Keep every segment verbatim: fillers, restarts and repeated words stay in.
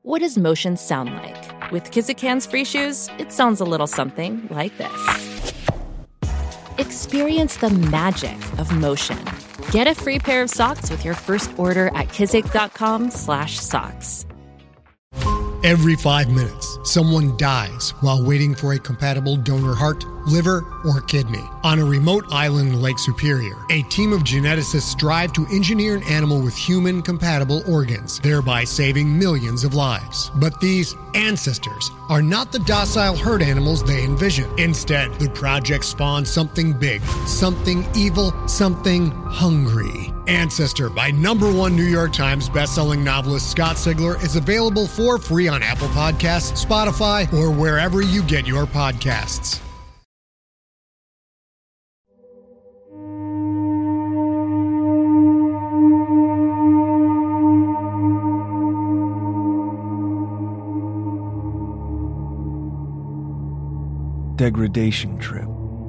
What does motion sound like? With Kizikans free shoes, it sounds a little something like this. Experience the magic of motion. Get a free pair of socks with your first order at kizik.com slash socks. Every five minutes, someone dies while waiting for a compatible donor heart, liver, or kidney. On a remote island in Lake Superior, a team of geneticists strive to engineer an animal with human-compatible organs, thereby saving millions of lives. But these ancestors are not the docile herd animals they envision. Instead, the project spawns something big, something evil, something hungry. Ancestor by number one New York Times bestselling novelist Scott Sigler is available for free on Apple Podcasts, Spotify, or wherever you get your podcasts. Degradation trip.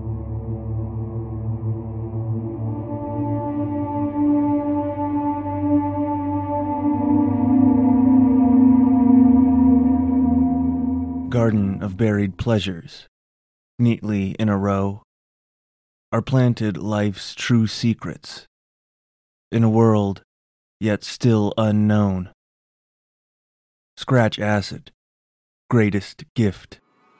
Garden of buried pleasures, neatly in a row, are planted life's true secrets, in a world yet still unknown. Scratch acid, greatest gift.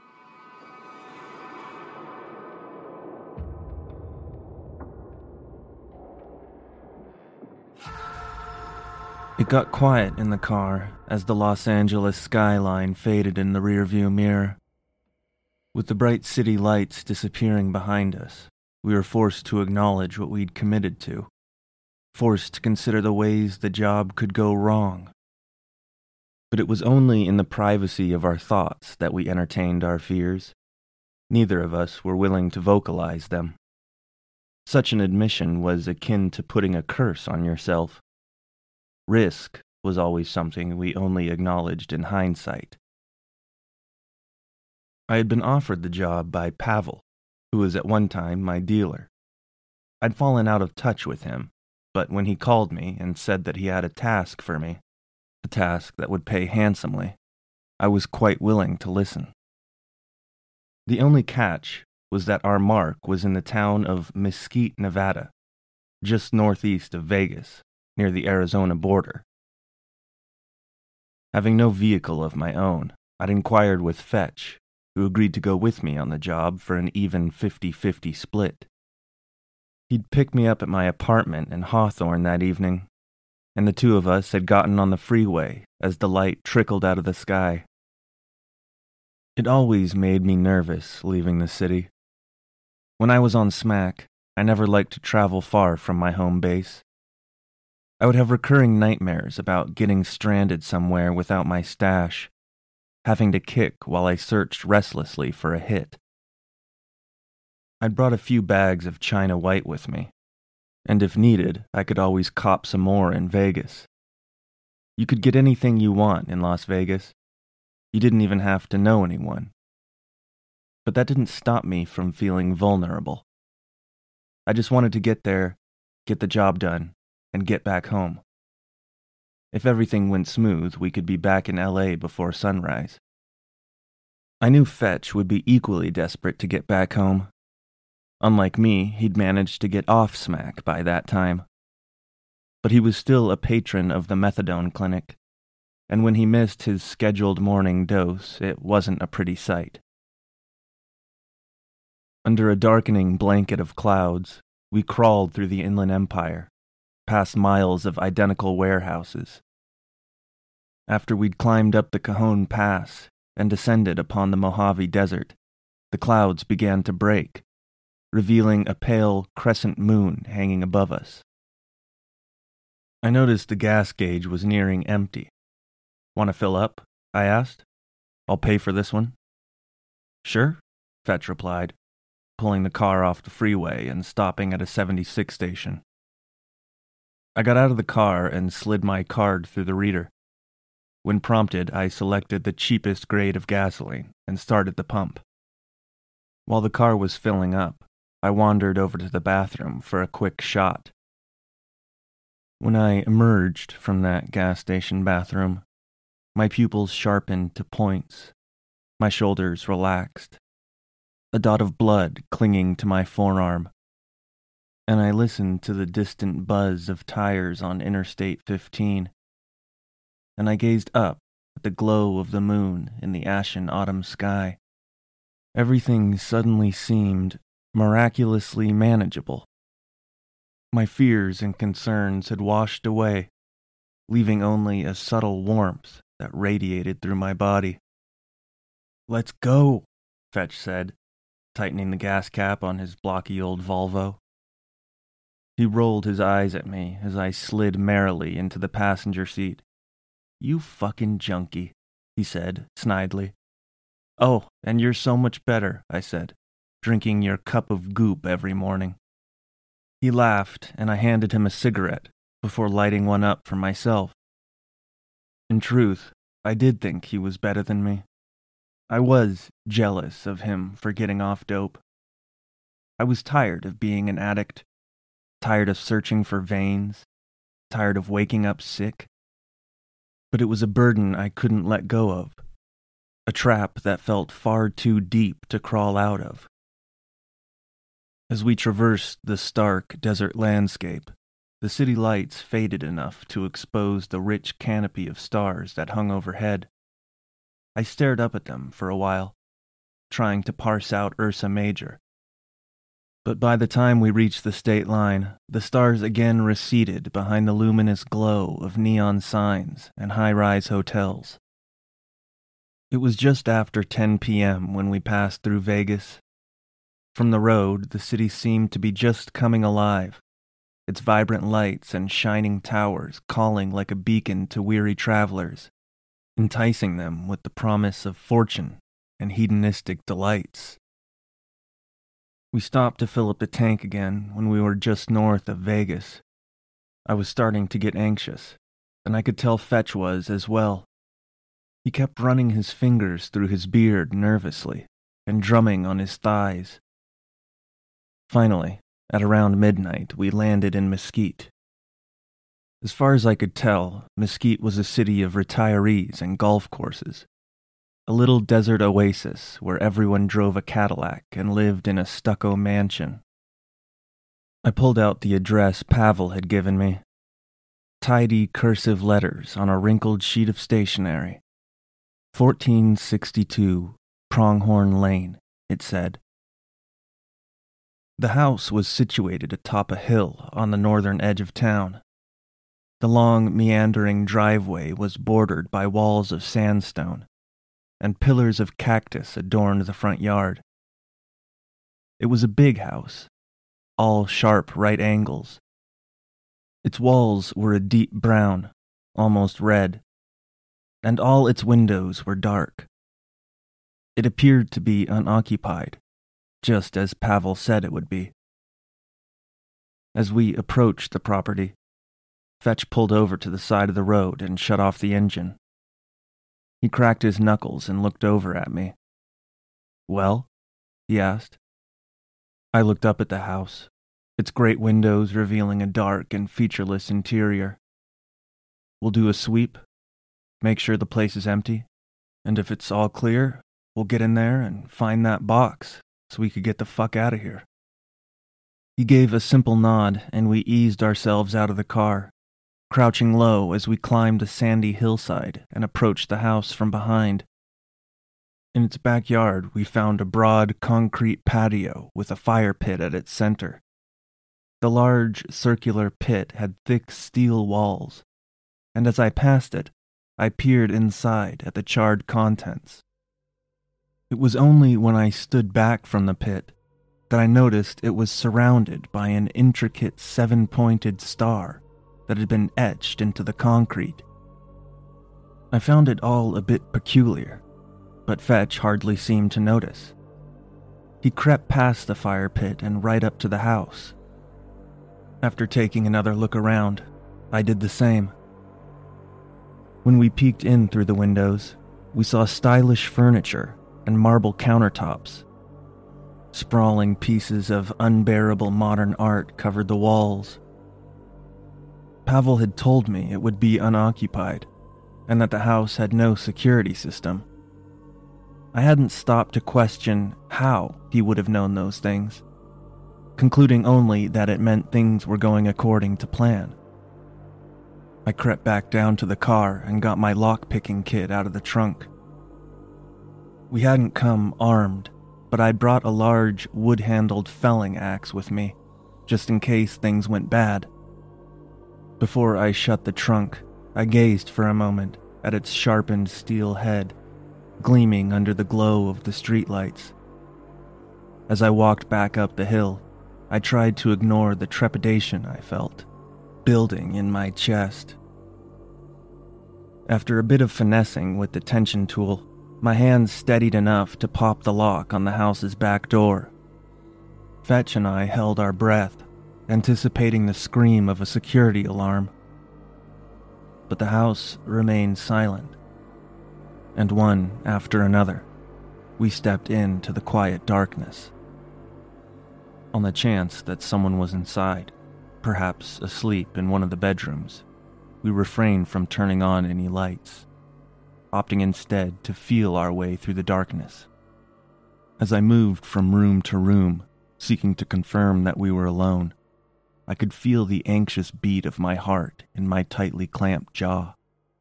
It got quiet in the car as the Los Angeles skyline faded in the rearview mirror. With the bright city lights disappearing behind us, we were forced to acknowledge what we'd committed to, forced to consider the ways the job could go wrong. But it was only in the privacy of our thoughts that we entertained our fears. Neither of us were willing to vocalize them. Such an admission was akin to putting a curse on yourself. Risk was always something we only acknowledged in hindsight. I had been offered the job by Pavel, who was at one time my dealer. I'd fallen out of touch with him, but when he called me and said that he had a task for me, a task that would pay handsomely, I was quite willing to listen. The only catch was that our mark was in the town of Mesquite, Nevada, just northeast of Vegas, near the Arizona border. Having no vehicle of my own, I'd inquired with Fetch, who agreed to go with me on the job for an even fifty-fifty split. He'd pick me up at my apartment in Hawthorne that evening, and the two of us had gotten on the freeway as the light trickled out of the sky. It always made me nervous leaving the city. When I was on SMAC, I never liked to travel far from my home base. I would have recurring nightmares about getting stranded somewhere without my stash, having to kick while I searched restlessly for a hit. I'd brought a few bags of China White with me, and if needed, I could always cop some more in Vegas. You could get anything you want in Las Vegas. You didn't even have to know anyone. But that didn't stop me from feeling vulnerable. I just wanted to get there, get the job done, and get back home. If everything went smooth, we could be back in L A before sunrise. I knew Fetch would be equally desperate to get back home. Unlike me, he'd managed to get off SMAC by that time. But he was still a patron of the methadone clinic, and when he missed his scheduled morning dose, it wasn't a pretty sight. Under a darkening blanket of clouds, we crawled through the Inland Empire, past miles of identical warehouses. After we'd climbed up the Cajon Pass and descended upon the Mojave Desert, the clouds began to break, revealing a pale crescent moon hanging above us. I noticed the gas gauge was nearing empty. "Want to fill up?" I asked. "I'll pay for this one." "Sure," Fetch replied, pulling the car off the freeway and stopping at a seventy-six station. I got out of the car and slid my card through the reader. When prompted, I selected the cheapest grade of gasoline and started the pump. While the car was filling up, I wandered over to the bathroom for a quick shot. When I emerged from that gas station bathroom, My pupils sharpened to points. My shoulders relaxed. A dot of blood clinging to my forearm. And I listened to the distant buzz of tires on Interstate fifteen. And I gazed up at the glow of the moon in the ashen autumn sky. Everything suddenly seemed miraculously manageable. My fears and concerns had washed away, leaving only a subtle warmth that radiated through my body. "Let's go," Fetch said, tightening the gas cap on his blocky old Volvo. He rolled his eyes at me as I slid merrily into the passenger seat. "You fucking junkie," he said, snidely. "Oh, and you're so much better," I said, "drinking your cup of goop every morning." He laughed, and I handed him a cigarette before lighting one up for myself. In truth, I did think he was better than me. I was jealous of him for getting off dope. I was tired of being an addict, tired of searching for veins, tired of waking up sick. But it was a burden I couldn't let go of, a trap that felt far too deep to crawl out of. As we traversed the stark desert landscape, the city lights faded enough to expose the rich canopy of stars that hung overhead. I stared up at them for a while, trying to parse out Ursa Major. But by the time we reached the state line, the stars again receded behind the luminous glow of neon signs and high-rise hotels. It was just after ten p.m. when we passed through Vegas. From the road, the city seemed to be just coming alive, its vibrant lights and shining towers calling like a beacon to weary travelers, enticing them with the promise of fortune and hedonistic delights. We stopped to fill up the tank again when we were just north of Vegas. I was starting to get anxious, and I could tell Fetch was as well. He kept running his fingers through his beard nervously and drumming on his thighs. Finally, at around midnight, we landed in Mesquite. As far as I could tell, Mesquite was a city of retirees and golf courses, a little desert oasis where everyone drove a Cadillac and lived in a stucco mansion. I pulled out the address Pavel had given me. Tidy cursive letters on a wrinkled sheet of stationery. fourteen sixty-two Pronghorn Lane, it said. The house was situated atop a hill on the northern edge of town. The long, meandering driveway was bordered by walls of sandstone, and pillars of cactus adorned the front yard. It was a big house, all sharp right angles. Its walls were a deep brown, almost red, and all its windows were dark. It appeared to be unoccupied, just as Pavel said it would be. As we approached the property, Fetch pulled over to the side of the road and shut off the engine. He cracked his knuckles and looked over at me. "Well?" he asked. I looked up at the house, its great windows revealing a dark and featureless interior. "We'll do a sweep, make sure the place is empty, and if it's all clear, we'll get in there and find that box so we could get the fuck out of here." He gave a simple nod, and we eased ourselves out of the car, crouching low as we climbed a sandy hillside and approached the house from behind. In its backyard, we found a broad concrete patio with a fire pit at its center. The large, circular pit had thick steel walls, and as I passed it, I peered inside at the charred contents. It was only when I stood back from the pit that I noticed it was surrounded by an intricate seven-pointed star that had been etched into the concrete. I found it all a bit peculiar, but Fetch hardly seemed to notice. He crept past the fire pit and right up to the house. After taking another look around, I did the same. When we peeked in through the windows, we saw stylish furniture and marble countertops. Sprawling pieces of unbearable modern art covered the walls. Pavel had told me it would be unoccupied, and that the house had no security system. I hadn't stopped to question how he would have known those things, concluding only that it meant things were going according to plan. I crept back down to the car and got my lock-picking kit out of the trunk. We hadn't come armed, but I'd brought a large, wood-handled felling axe with me, just in case things went bad. Before I shut the trunk, I gazed for a moment at its sharpened steel head, gleaming under the glow of the streetlights. As I walked back up the hill, I tried to ignore the trepidation I felt, building in my chest. After a bit of finessing with the tension tool, my hands steadied enough to pop the lock on the house's back door. Fetch and I held our breath, anticipating the scream of a security alarm. But the house remained silent, and one after another, we stepped into the quiet darkness. On the chance that someone was inside, perhaps asleep in one of the bedrooms, we refrained from turning on any lights, opting instead to feel our way through the darkness. As I moved from room to room, seeking to confirm that we were alone, I could feel the anxious beat of my heart in my tightly clamped jaw.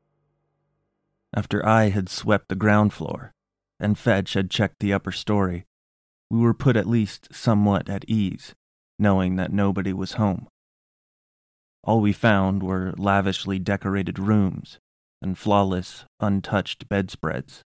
After I had swept the ground floor, and Fetch had checked the upper story, we were put at least somewhat at ease, knowing that nobody was home. All we found were lavishly decorated rooms and flawless, untouched bedspreads.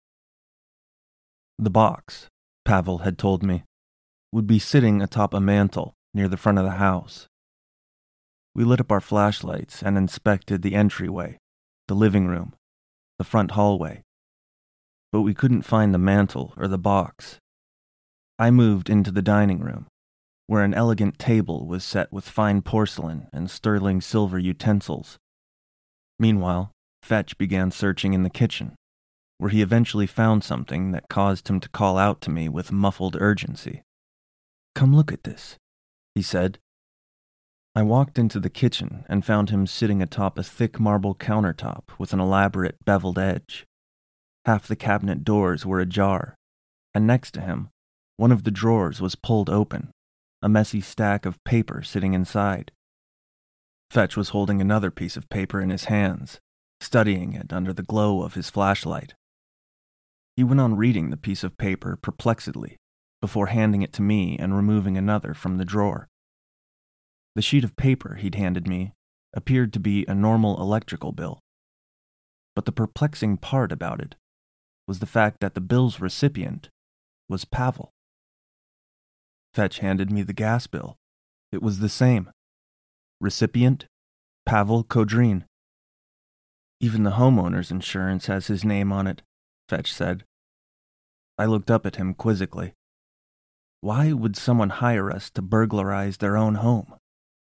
The box, Pavel had told me, would be sitting atop a mantel near the front of the house. We lit up our flashlights and inspected the entryway, the living room, the front hallway, but we couldn't find the mantel or the box. I moved into the dining room, where an elegant table was set with fine porcelain and sterling silver utensils. Meanwhile, Fetch began searching in the kitchen, where he eventually found something that caused him to call out to me with muffled urgency. "Come look at this," he said. I walked into the kitchen and found him sitting atop a thick marble countertop with an elaborate beveled edge. Half the cabinet doors were ajar, and next to him, one of the drawers was pulled open, a messy stack of paper sitting inside. Fetch was holding another piece of paper in his hands, studying it under the glow of his flashlight. He went on reading the piece of paper perplexedly, before handing it to me and removing another from the drawer. The sheet of paper he'd handed me appeared to be a normal electrical bill, but the perplexing part about it was the fact that the bill's recipient was Pavel. Fetch handed me the gas bill. It was the same. Recipient, Pavel Kodrin. Even the homeowner's insurance has his name on it, Fetch said. I looked up at him quizzically. Why would someone hire us to burglarize their own home?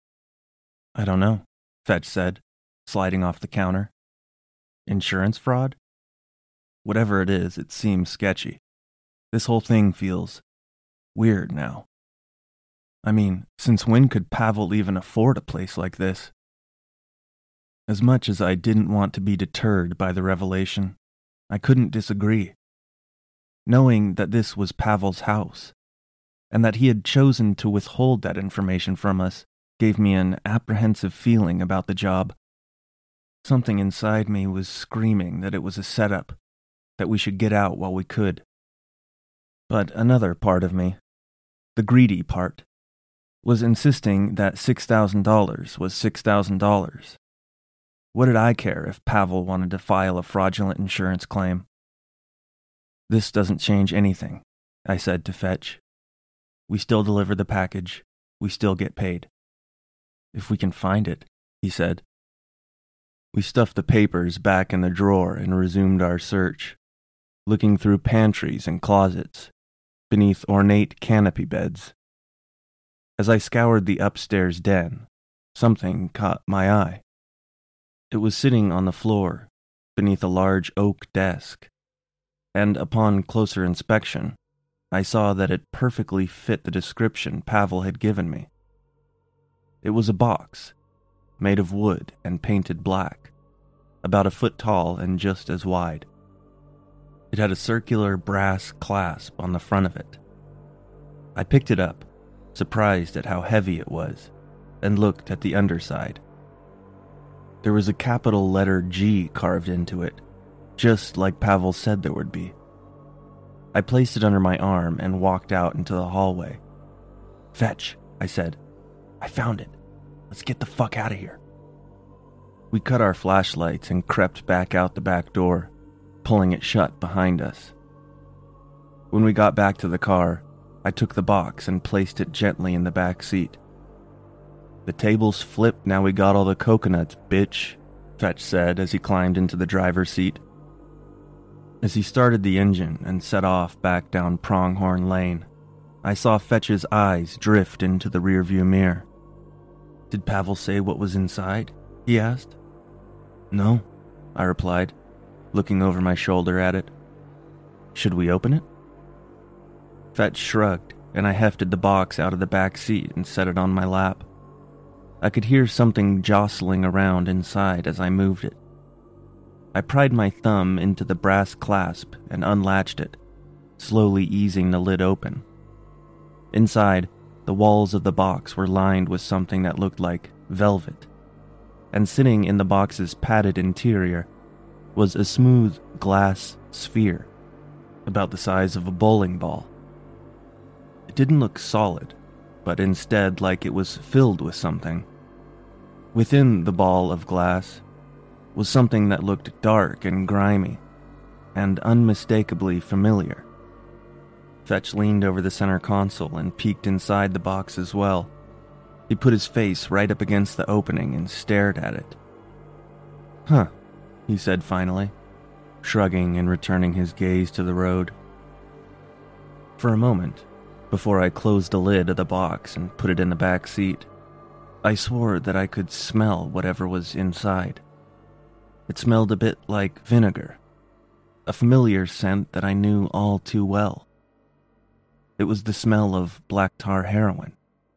I don't know, Fetch said, sliding off the counter. Insurance fraud? Whatever it is, it seems sketchy. This whole thing feels weird now. I mean, since when could Pavel even afford a place like this? As much as I didn't want to be deterred by the revelation, I couldn't disagree. Knowing that this was Pavel's house, and that he had chosen to withhold that information from us, gave me an apprehensive feeling about the job. Something inside me was screaming that it was a setup, that we should get out while we could. But another part of me, the greedy part, was insisting that six thousand dollars was six thousand dollars. What did I care if Pavel wanted to file a fraudulent insurance claim? This doesn't change anything, I said to Fetch. We still deliver the package. We still get paid. If we can find it, he said. We stuffed the papers back in the drawer and resumed our search, looking through pantries and closets, beneath ornate canopy beds. As I scoured the upstairs den, something caught my eye. It was sitting on the floor, beneath a large oak desk, and upon closer inspection, I saw that it perfectly fit the description Pavel had given me. It was a box, made of wood and painted black. about a foot tall and just as wide. It had a circular brass clasp on the front of it. I picked it up, surprised at how heavy it was, and looked at the underside. There was a capital letter G carved into it, just like Pavel said there would be. I placed it under my arm and walked out into the hallway. "Fetch," I said. "I found it. Let's get the fuck out of here." We cut our flashlights and crept back out the back door, pulling it shut behind us. When we got back to the car, I took the box and placed it gently in the back seat. "The table's flipped now we got all the coconuts, bitch," Fetch said as he climbed into the driver's seat. As he started the engine and set off back down Pronghorn Lane, I saw Fetch's eyes drift into the rearview mirror. "Did Pavel say what was inside?" he asked. "No," I replied, looking over my shoulder at it. "Should we open it?" Fetch shrugged, and I hefted the box out of the back seat and set it on my lap. I could hear something jostling around inside as I moved it. I pried my thumb into the brass clasp and unlatched it, slowly easing the lid open. Inside, the walls of the box were lined with something that looked like velvet, and sitting in the box's padded interior was a smooth glass sphere, about the size of a bowling ball. It didn't look solid, but instead like it was filled with something. Within the ball of glass was something that looked dark and grimy, and unmistakably familiar. Fetch leaned over the center console and peeked inside the box as well. He put his face right up against the opening and stared at it. "Huh," he said finally, shrugging and returning his gaze to the road. For a moment, before I closed the lid of the box and put it in the back seat, I swore that I could smell whatever was inside. It smelled a bit like vinegar, a familiar scent that I knew all too well. It was the smell of black tar heroin.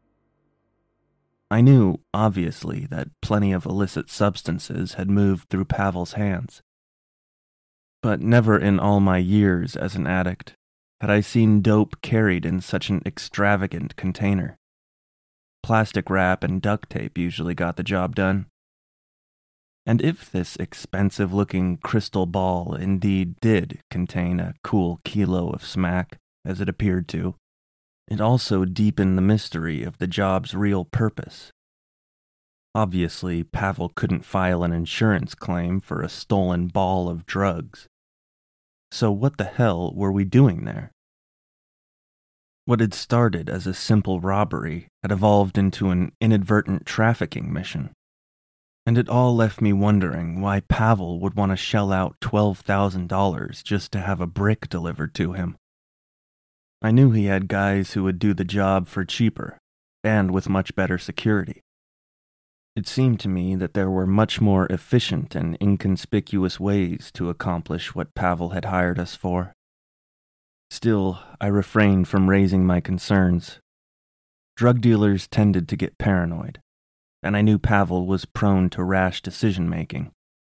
I knew, obviously, that plenty of illicit substances had moved through Pavel's hands. But never in all my years as an addict had I seen dope carried in such an extravagant container. Plastic wrap and duct tape usually got the job done. And if this expensive-looking crystal ball indeed did contain a cool kilo of smack, as it appeared to, it also deepened the mystery of the job's real purpose. Obviously, Pavel couldn't file an insurance claim for a stolen ball of drugs. So what the hell were we doing there? What had started as a simple robbery had evolved into an inadvertent trafficking mission. And it all left me wondering why Pavel would want to shell out twelve thousand dollars just to have a brick delivered to him. I knew he had guys who would do the job for cheaper, and with much better security. It seemed to me that there were much more efficient and inconspicuous ways to accomplish what Pavel had hired us for. Still, I refrained from raising my concerns. Drug dealers tended to get paranoid, and I knew Pavel was prone to rash decision-making.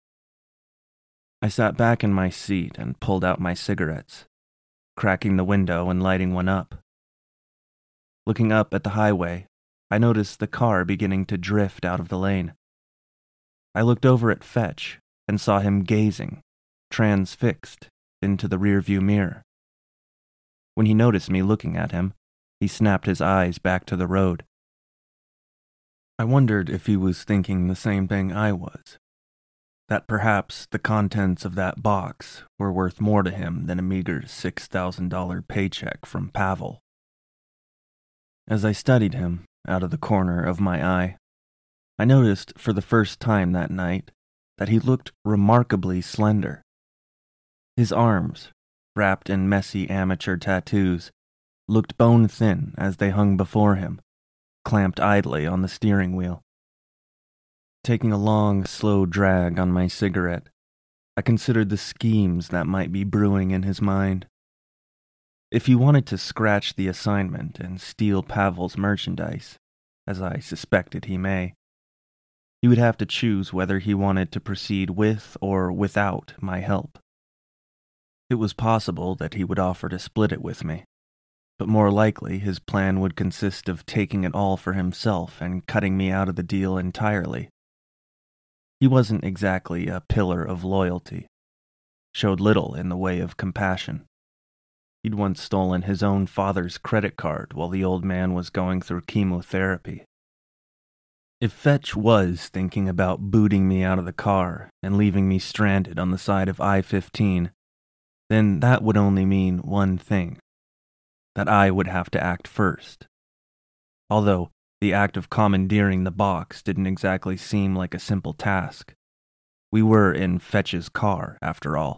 I sat back in my seat and pulled out my cigarettes, cracking the window and lighting one up. Looking up at the highway, I noticed the car beginning to drift out of the lane. I looked over at Fetch and saw him gazing, transfixed, into the rearview mirror. When he noticed me looking at him, he snapped his eyes back to the road. I wondered if he was thinking the same thing I was, that perhaps the contents of that box were worth more to him than a meager six thousand dollars paycheck from Pavel. As I studied him out of the corner of my eye, I noticed for the first time that night that he looked remarkably slender. His arms, wrapped in messy amateur tattoos, looked bone-thin as they hung before him, clamped idly on the steering wheel. Taking a long, slow drag on my cigarette, I considered the schemes that might be brewing in his mind. If he wanted to scratch the assignment and steal Pavel's merchandise, as I suspected he may, He would have to choose whether he wanted to proceed with or without my help. It was possible that he would offer to split it with me, but more likely his plan would consist of taking it all for himself and cutting me out of the deal entirely. He wasn't exactly a pillar of loyalty, showed little in the way of compassion. He'd once stolen his own father's credit card while the old man was going through chemotherapy. If Fetch was thinking about booting me out of the car and leaving me stranded on the side of I fifteen, then that would only mean one thing, that I would have to act first. Although the act of commandeering the box didn't exactly seem like a simple task. We were in Fetch's car, after all.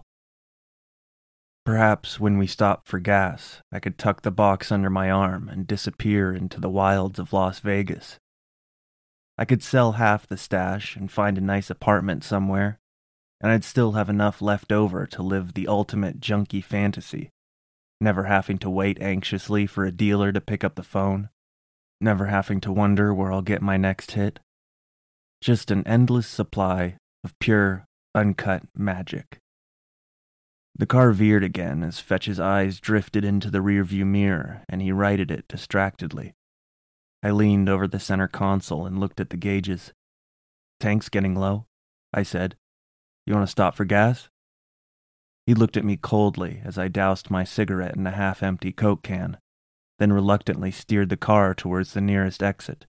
Perhaps when we stopped for gas, I could tuck the box under my arm and disappear into the wilds of Las Vegas. I could sell half the stash and find a nice apartment somewhere, and I'd still have enough left over to live the ultimate junkie fantasy, never having to wait anxiously for a dealer to pick up the phone, never having to wonder where I'll get my next hit. Just an endless supply of pure, uncut magic. The car veered again as Fetch's eyes drifted into the rearview mirror, and he righted it distractedly. I leaned over the center console and looked at the gauges. "Tank's getting low," I said. "You want to stop for gas?" He looked at me coldly as I doused my cigarette in a half-empty Coke can, then reluctantly steered the car towards the nearest exit.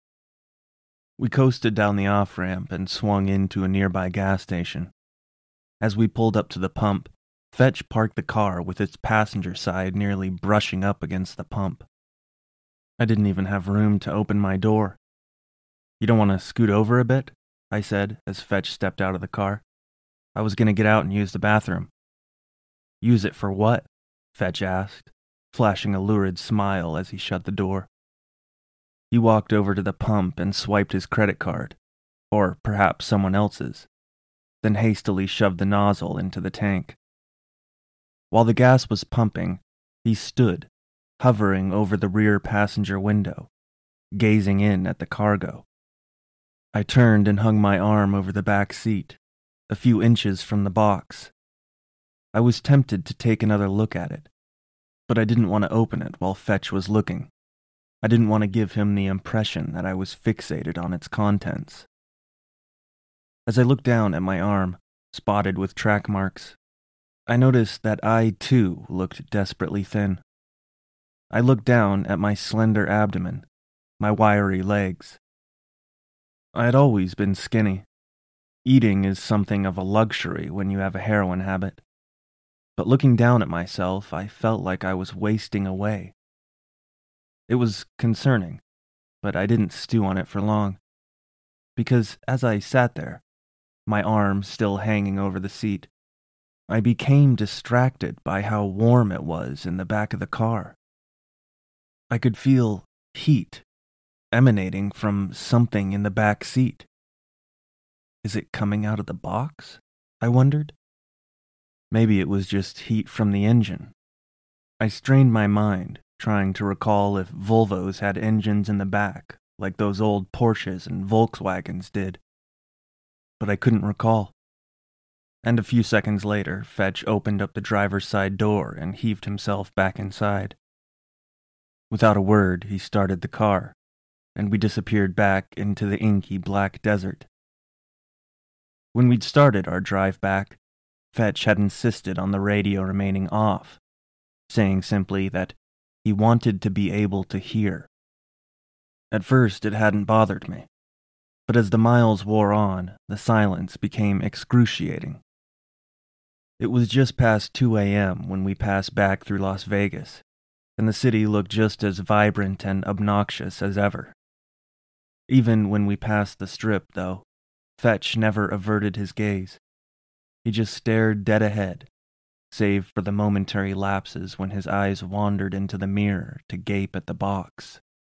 We coasted down the off-ramp and swung into a nearby gas station. As we pulled up to the pump, Fetch parked the car with its passenger side nearly brushing up against the pump. I didn't even have room to open my door. "You don't want to scoot over a bit?" I said as Fetch stepped out of the car. "I was going to get out and use the bathroom." "Use it for what?" Fetch asked, flashing a lurid smile as he shut the door. He walked over to the pump and swiped his credit card, or perhaps someone else's, then hastily shoved the nozzle into the tank. While the gas was pumping, he stood, hovering over the rear passenger window, gazing in at the cargo. I turned and hung my arm over the back seat, a few inches from the box. I was tempted to take another look at it, but I didn't want to open it while Fetch was looking. I didn't want to give him the impression that I was fixated on its contents. As I looked down at my arm, spotted with track marks, I noticed that I, too, looked desperately thin. I looked down at my slender abdomen, my wiry legs. I had always been skinny. Eating is something of a luxury when you have a heroin habit. But looking down at myself, I felt like I was wasting away. It was concerning, but I didn't stew on it for long. Because as I sat there, my arm still hanging over the seat, I became distracted by how warm it was in the back of the car. I could feel heat emanating from something in the back seat. Is it coming out of the box? I wondered. Maybe it was just heat from the engine. I strained my mind, trying to recall if Volvos had engines in the back, like those old Porsches and Volkswagens did. But I couldn't recall. And a few seconds later, Fetch opened up the driver's side door and heaved himself back inside. Without a word, he started the car, and we disappeared back into the inky black desert. When we'd started our drive back, Fetch had insisted on the radio remaining off, saying simply that he wanted to be able to hear. At first, it hadn't bothered me, but as the miles wore on, the silence became excruciating. It was just past two a.m. when we passed back through Las Vegas, and the city looked just as vibrant and obnoxious as ever. Even when we passed the Strip, though, Fetch never averted his gaze. He just stared dead ahead, save for the momentary lapses when his eyes wandered into the mirror to gape at the box.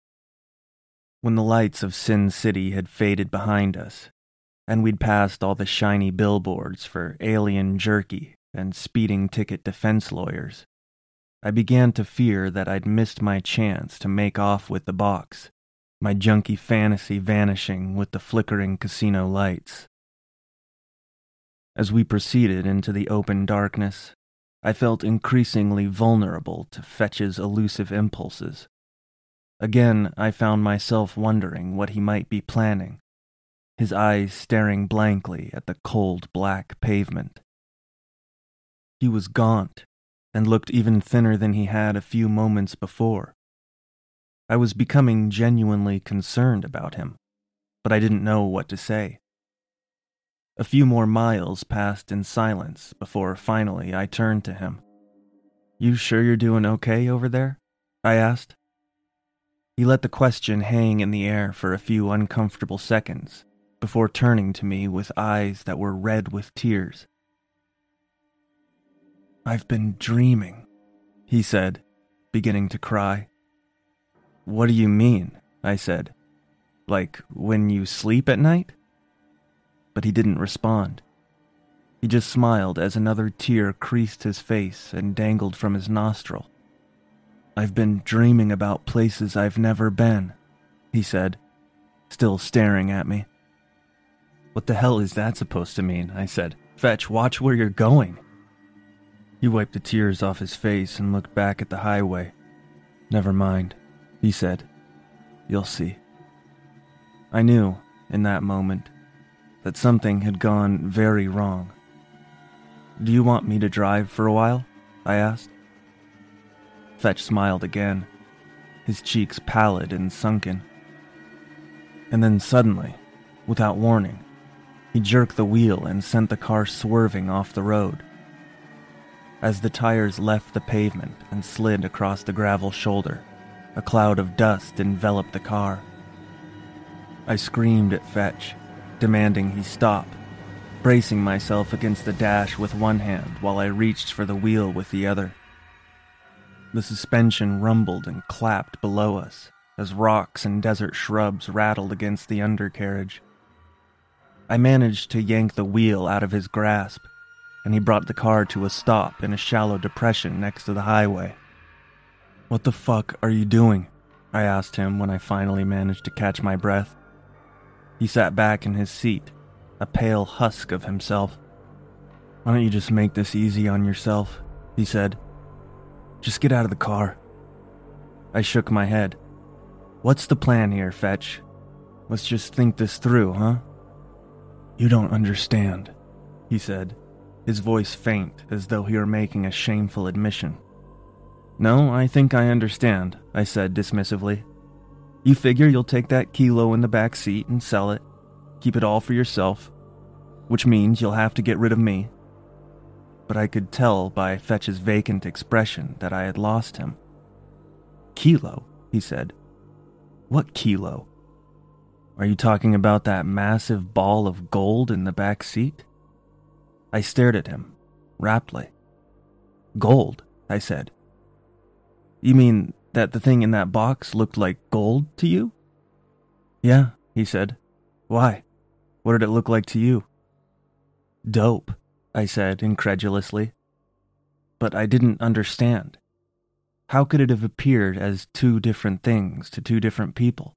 When the lights of Sin City had faded behind us, and we'd passed all the shiny billboards for alien jerky and speeding ticket defense lawyers, I began to fear that I'd missed my chance to make off with the box, my junky fantasy vanishing with the flickering casino lights. As we proceeded into the open darkness, I felt increasingly vulnerable to Fetch's elusive impulses. Again, I found myself wondering what he might be planning, his eyes staring blankly at the cold black pavement. He was gaunt, and looked even thinner than he had a few moments before. I was becoming genuinely concerned about him, but I didn't know what to say. A few more miles passed in silence before finally I turned to him. "You sure you're doing okay over there?" I asked. He let the question hang in the air for a few uncomfortable seconds before turning to me with eyes that were red with tears. "I've been dreaming," he said, beginning to cry. "What do you mean?" I said. "Like when you sleep at night?" But he didn't respond. He just smiled as another tear creased his face and dangled from his nostril. "I've been dreaming about places I've never been," he said, still staring at me. "What the hell is that supposed to mean?" I said. "Fetch, watch where you're going." He wiped the tears off his face and looked back at the highway. "Never mind," he said. "You'll see." I knew, in that moment, that something had gone very wrong. "Do you want me to drive for a while?" I asked. Fetch smiled again, his cheeks pallid and sunken. And then suddenly, without warning, he jerked the wheel and sent the car swerving off the road. As the tires left the pavement and slid across the gravel shoulder, a cloud of dust enveloped the car. I screamed at Fetch, demanding he stop, bracing myself against the dash with one hand while I reached for the wheel with the other. The suspension rumbled and clapped below us as rocks and desert shrubs rattled against the undercarriage. I managed to yank the wheel out of his grasp, and he brought the car to a stop in a shallow depression next to the highway. "What the fuck are you doing?" I asked him when I finally managed to catch my breath. He sat back in his seat, a pale husk of himself. "Why don't you just make this easy on yourself?" he said. "Just get out of the car." I shook my head. "What's the plan here, Fetch? Let's just think this through, huh?" "You don't understand," he said, his voice faint as though he were making a shameful admission. "No, I think I understand," I said dismissively. "You figure you'll take that kilo in the back seat and sell it, keep it all for yourself, which means you'll have to get rid of me." But I could tell by Fetch's vacant expression that I had lost him. "Kilo?" he said. "What kilo? Are you talking about that massive ball of gold in the back seat?" I stared at him, raptly. "Gold?" I said. "You mean that the thing in that box looked like gold to you?" "Yeah," he said. "Why? What did it look like to you?" "Dope," I said incredulously. But I didn't understand. How could it have appeared as two different things to two different people?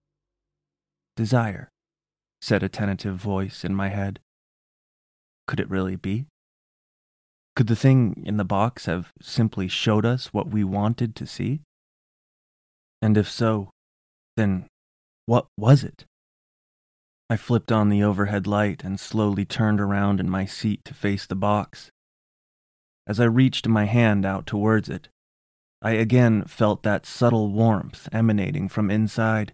"Desire," said a tentative voice in my head. Could it really be? Could the thing in the box have simply showed us what we wanted to see? And if so, then what was it? I flipped on the overhead light and slowly turned around in my seat to face the box. As I reached my hand out towards it, I again felt that subtle warmth emanating from inside.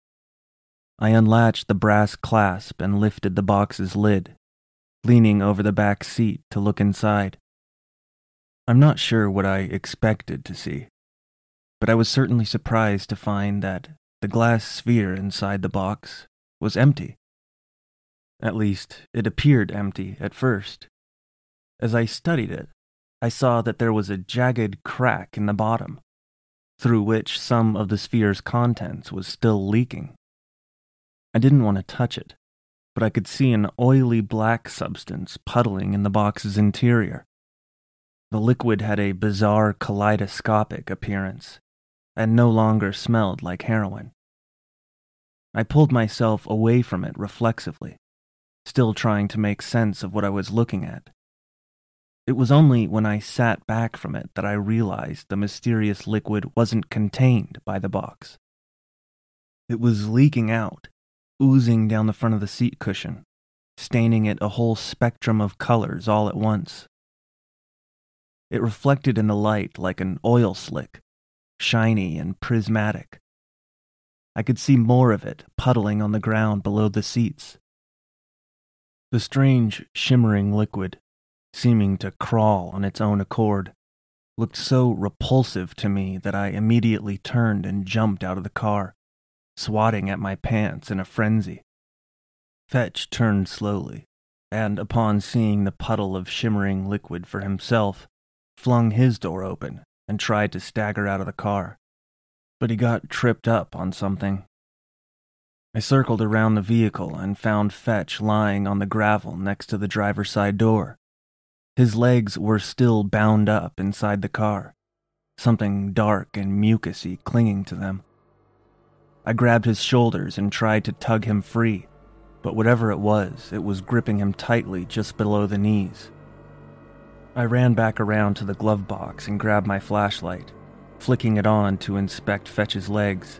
I unlatched the brass clasp and lifted the box's lid, leaning over the back seat to look inside. I'm not sure what I expected to see, but I was certainly surprised to find that the glass sphere inside the box was empty. At least, it appeared empty at first. As I studied it, I saw that there was a jagged crack in the bottom, through which some of the sphere's contents was still leaking. I didn't want to touch it, but I could see an oily black substance puddling in the box's interior. The liquid had a bizarre kaleidoscopic appearance, and no longer smelled like heroin. I pulled myself away from it reflexively, still trying to make sense of what I was looking at. It was only when I sat back from it that I realized the mysterious liquid wasn't contained by the box. It was leaking out, oozing down the front of the seat cushion, staining it a whole spectrum of colors all at once. It reflected in the light like an oil slick, shiny and prismatic. I could see more of it puddling on the ground below the seats. The strange, shimmering liquid, seeming to crawl on its own accord, looked so repulsive to me that I immediately turned and jumped out of the car, swatting at my pants in a frenzy. Fetch turned slowly, and upon seeing the puddle of shimmering liquid for himself, flung his door open and tried to stagger out of the car, but he got tripped up on something. I circled around the vehicle and found Fetch lying on the gravel next to the driver's side door. His legs were still bound up inside the car, something dark and mucusy clinging to them. I grabbed his shoulders and tried to tug him free, but whatever it was, it was gripping him tightly just below the knees. I ran back around to the glove box and grabbed my flashlight, flicking it on to inspect Fetch's legs.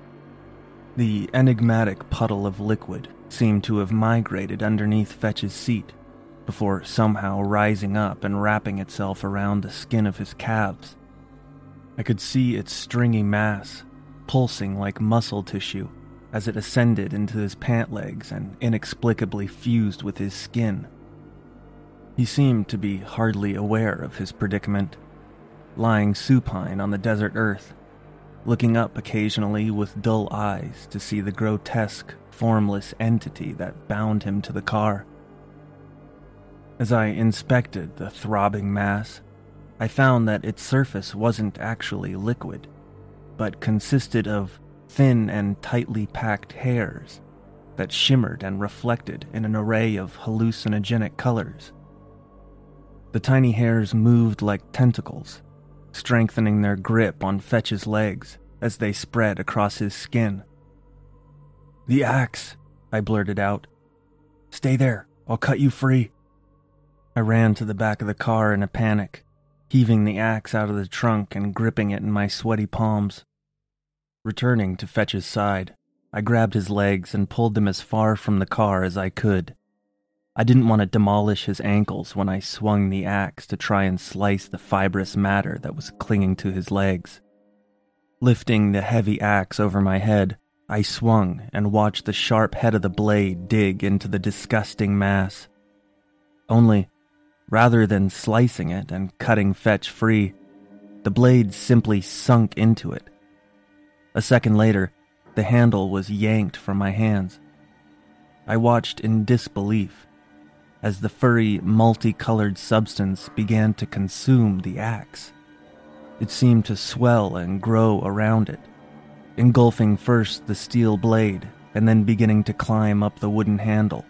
The enigmatic puddle of liquid seemed to have migrated underneath Fetch's seat, before somehow rising up and wrapping itself around the skin of his calves. I could see its stringy mass, pulsing like muscle tissue, as it ascended into his pant legs and inexplicably fused with his skin. He seemed to be hardly aware of his predicament, lying supine on the desert earth, looking up occasionally with dull eyes to see the grotesque, formless entity that bound him to the car. As I inspected the throbbing mass, I found that its surface wasn't actually liquid, but consisted of thin and tightly packed hairs that shimmered and reflected in an array of hallucinogenic colors. The tiny hairs moved like tentacles, strengthening their grip on Fetch's legs as they spread across his skin. "The axe," I blurted out. "Stay there, I'll cut you free." I ran to the back of the car in a panic, heaving the axe out of the trunk and gripping it in my sweaty palms. Returning to Fetch's side, I grabbed his legs and pulled them as far from the car as I could. I didn't want to demolish his ankles when I swung the axe to try and slice the fibrous matter that was clinging to his legs. Lifting the heavy axe over my head, I swung and watched the sharp head of the blade dig into the disgusting mass. Only, rather than slicing it and cutting Fetch free, the blade simply sunk into it. A second later, the handle was yanked from my hands. I watched in disbelief as the furry, multicolored substance began to consume the axe. It seemed to swell and grow around it, engulfing first the steel blade and then beginning to climb up the wooden handle.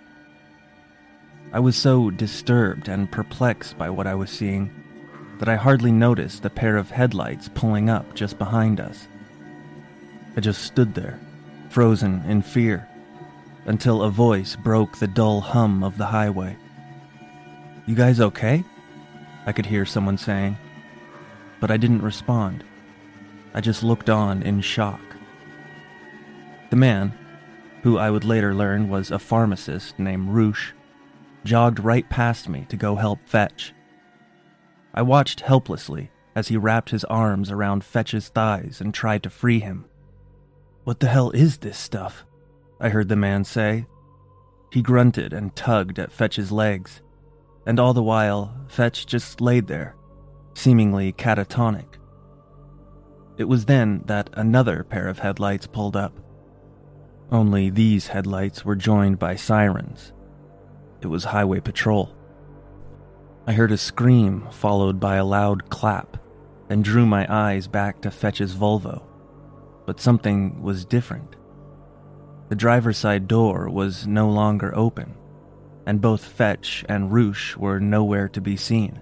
I was so disturbed and perplexed by what I was seeing that I hardly noticed the pair of headlights pulling up just behind us. I just stood there, frozen in fear, until a voice broke the dull hum of the highway. "You guys okay?" I could hear someone saying, but I didn't respond. I just looked on in shock. The man, who I would later learn was a pharmacist named Roosh, jogged right past me to go help Fetch. I watched helplessly as he wrapped his arms around Fetch's thighs and tried to free him. "What the hell is this stuff?" I heard the man say. He grunted and tugged at Fetch's legs, and all the while, Fetch just laid there, seemingly catatonic. It was then that another pair of headlights pulled up. Only these headlights were joined by sirens. It was highway patrol. I heard a scream followed by a loud clap and drew my eyes back to Fetch's Volvo. But something was different. The driver's side door was no longer open, and both Fetch and Roosh were nowhere to be seen.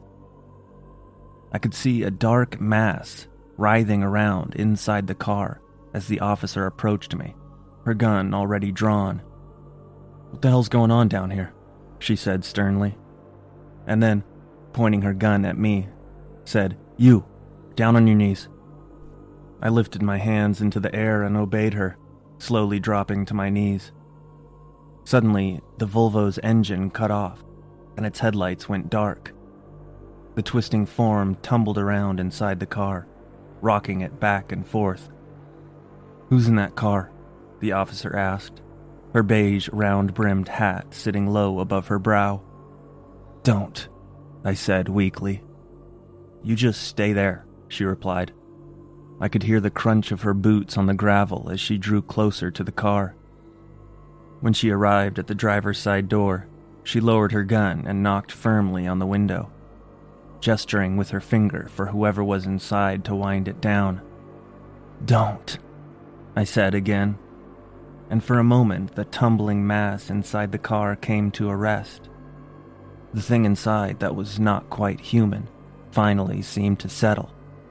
I could see a dark mass writhing around inside the car as the officer approached me, her gun already drawn. "What the hell's going on down here?" she said sternly. And then, pointing her gun at me, said, "You, down on your knees." I lifted my hands into the air and obeyed her, slowly dropping to my knees. Suddenly, the Volvo's engine cut off, and its headlights went dark. The twisting form tumbled around inside the car, rocking it back and forth. "Who's in that car?" the officer asked, her beige, round-brimmed hat sitting low above her brow. "Don't," I said weakly. "You just stay there," she replied. I could hear the crunch of her boots on the gravel as she drew closer to the car. When she arrived at the driver's side door, she lowered her gun and knocked firmly on the window, gesturing with her finger for whoever was inside to wind it down. "Don't," I said again, and for a moment the tumbling mass inside the car came to a rest. The thing inside that was not quite human finally seemed to settle.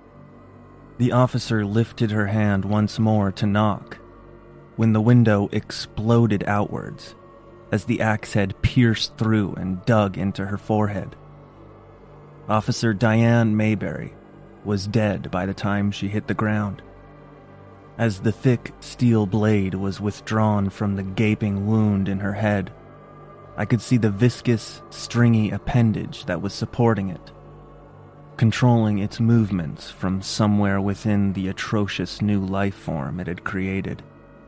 The officer lifted her hand once more to knock, when the window exploded outwards as the axe head pierced through and dug into her forehead. Officer Diane Mayberry was dead by the time she hit the ground. As the thick steel blade was withdrawn from the gaping wound in her head, I could see the viscous, stringy appendage that was supporting it, controlling its movements from somewhere within the atrocious new life form it had created.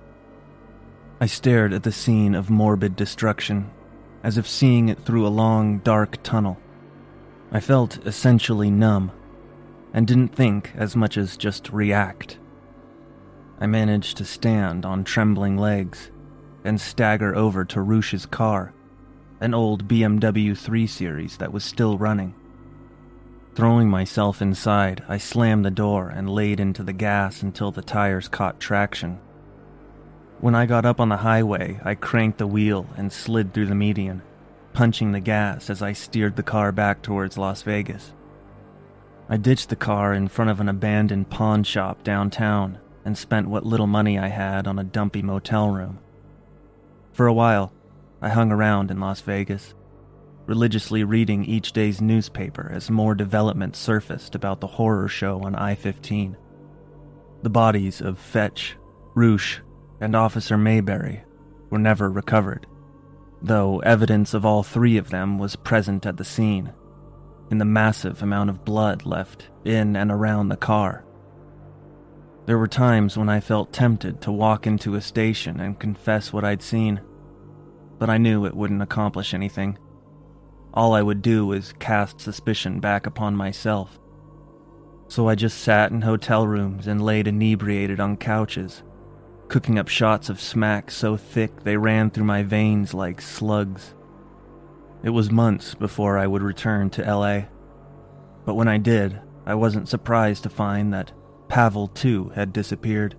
I stared at the scene of morbid destruction, as if seeing it through a long, dark tunnel. I felt essentially numb, and didn't think as much as just react. I managed to stand on trembling legs and stagger over to Roosh's car, an old B M W three series that was still running. Throwing myself inside, I slammed the door and laid into the gas until the tires caught traction. When I got up on the highway, I cranked the wheel and slid through the median, punching the gas as I steered the car back towards Las Vegas. I ditched the car in front of an abandoned pawn shop downtown and spent what little money I had on a dumpy motel room. For a while, I hung around in Las Vegas, religiously reading each day's newspaper as more developments surfaced about the horror show on I fifteen. The bodies of Fetch, Roosh, and Officer Mayberry were never recovered, though evidence of all three of them was present at the scene, in the massive amount of blood left in and around the car. There were times when I felt tempted to walk into a station and confess what I'd seen, but I knew it wouldn't accomplish anything. All I would do was cast suspicion back upon myself. So I just sat in hotel rooms and laid inebriated on couches, cooking up shots of smack so thick they ran through my veins like slugs. It was months before I would return to L A, but when I did, I wasn't surprised to find that Pavel too had disappeared.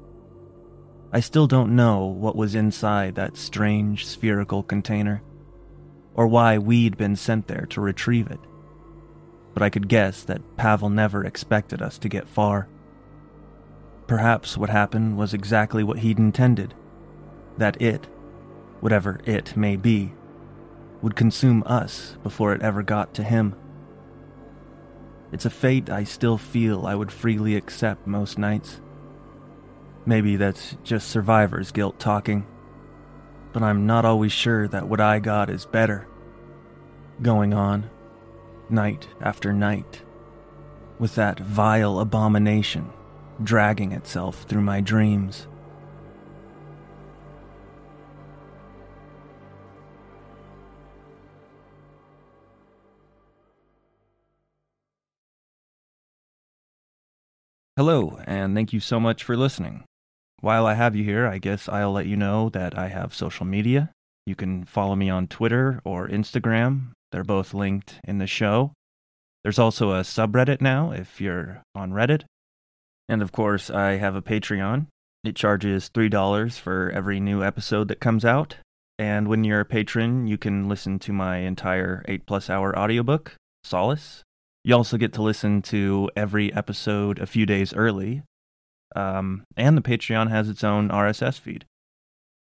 I still don't know what was inside that strange spherical container, or why we'd been sent there to retrieve it, but I could guess that Pavel never expected us to get far. Perhaps what happened was exactly what he'd intended, that it, whatever it may be, would consume us before it ever got to him. It's a fate I still feel I would freely accept most nights. Maybe that's just survivor's guilt talking, but I'm not always sure that what I got is better. Going on, night after night, with that vile abomination dragging itself through my dreams. Hello, and thank you so much for listening. While I have you here, I guess I'll let you know that I have social media. You can follow me on Twitter or Instagram. They're both linked in the show. There's also a subreddit now if you're on Reddit. And of course, I have a Patreon. It charges three dollars for every new episode that comes out. And when you're a patron, you can listen to my entire eight-plus hour audiobook, Solace. You also get to listen to every episode a few days early. Um, and the Patreon has its own R S S feed.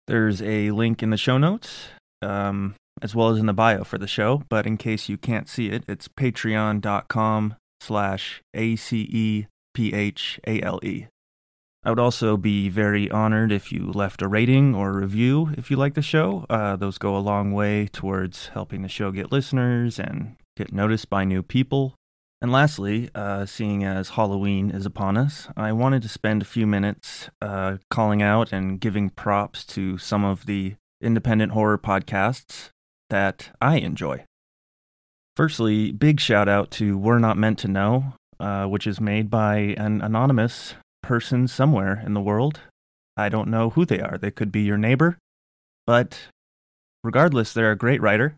There's a link in the show notes, um, as well as in the bio for the show, but in case you can't see it, it's patreon.com slash A-C-E-P-H-A-L-E. I would also be very honored if you left a rating or review if you like the show. Uh, those go a long way towards helping the show get listeners and get noticed by new people. And lastly, uh, seeing as Halloween is upon us, I wanted to spend a few minutes uh, calling out and giving props to some of the independent horror podcasts that I enjoy. Firstly, big shout out to We're Not Meant to Know, uh, which is made by an anonymous person somewhere in the world. I don't know who they are. They could be your neighbor. But regardless, they're a great writer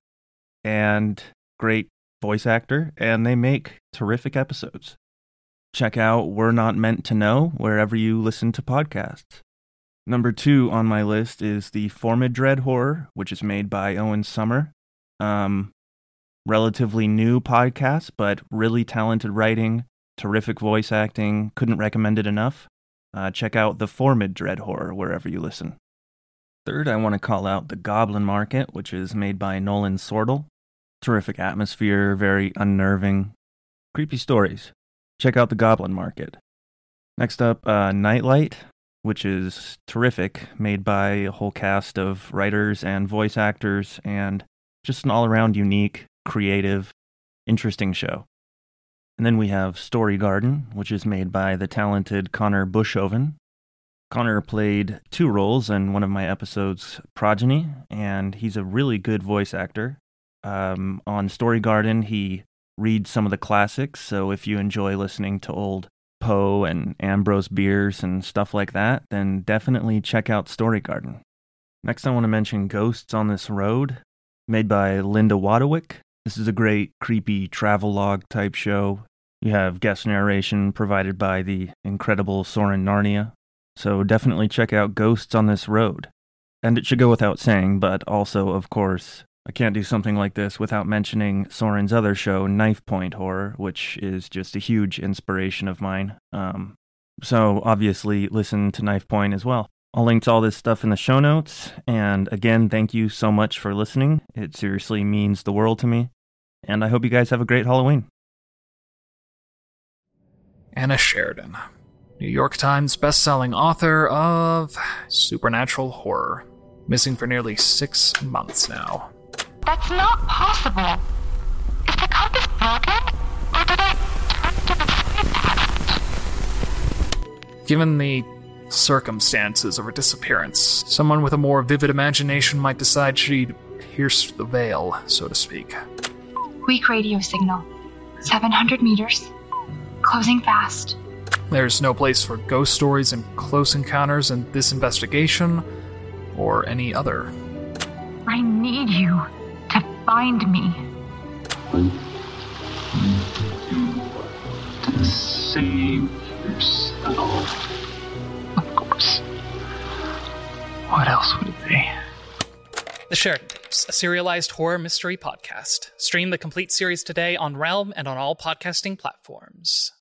and great voice actor, and they make terrific episodes. Check out We're Not Meant to Know wherever you listen to podcasts. Number two on my list is the Formidred Horror, which is made by Owen Summer. Um, relatively new podcast, but really talented writing, terrific voice acting. Couldn't recommend it enough. Uh, check out the Formidred Horror wherever you listen. Third, I want to call out The Goblin Market, which is made by Nolan Sortel. Terrific atmosphere, very unnerving. Creepy stories. Check out The Goblin Market. Next up, uh, Nightlight, which is terrific, made by a whole cast of writers and voice actors, and just an all-around unique, creative, interesting show. And then we have Story Garden, which is made by the talented Connor Bushoven. Connor played two roles in one of my episodes, Progeny, and he's a really good voice actor. Um, on Story Garden, he reads some of the classics, so if you enjoy listening to old Poe and Ambrose Bierce and stuff like that, then definitely check out Story Garden. Next, I want to mention Ghosts on This Road, made by Linda Wadowick. This is a great, creepy travelogue type show. You have guest narration provided by the incredible Soren Narnia. So definitely check out Ghosts on This Road. And it should go without saying, but also, of course, I can't do something like this without mentioning Soren's other show, Knife Point Horror, which is just a huge inspiration of mine. Um, so obviously listen to Knife Point as well. I'll link to all this stuff in the show notes. And again, thank you so much for listening. It seriously means the world to me. And I hope you guys have a great Halloween. Anna Sheridan, New York Times bestselling author of supernatural horror. Missing for nearly six months now. That's not possible. Is the compass broken? Or did I turn to the sleep pattern? Given the circumstances of her disappearance, someone with a more vivid imagination might decide she'd pierce the veil, so to speak. Weak radio signal. seven hundred meters. Closing fast. There's no place for ghost stories and close encounters in this investigation, or any other. I need you to find me. To save yourself. Of course. What else would it be? The Sheridan Tapes, a serialized horror mystery podcast. Stream the complete series today on Realm and on all podcasting platforms.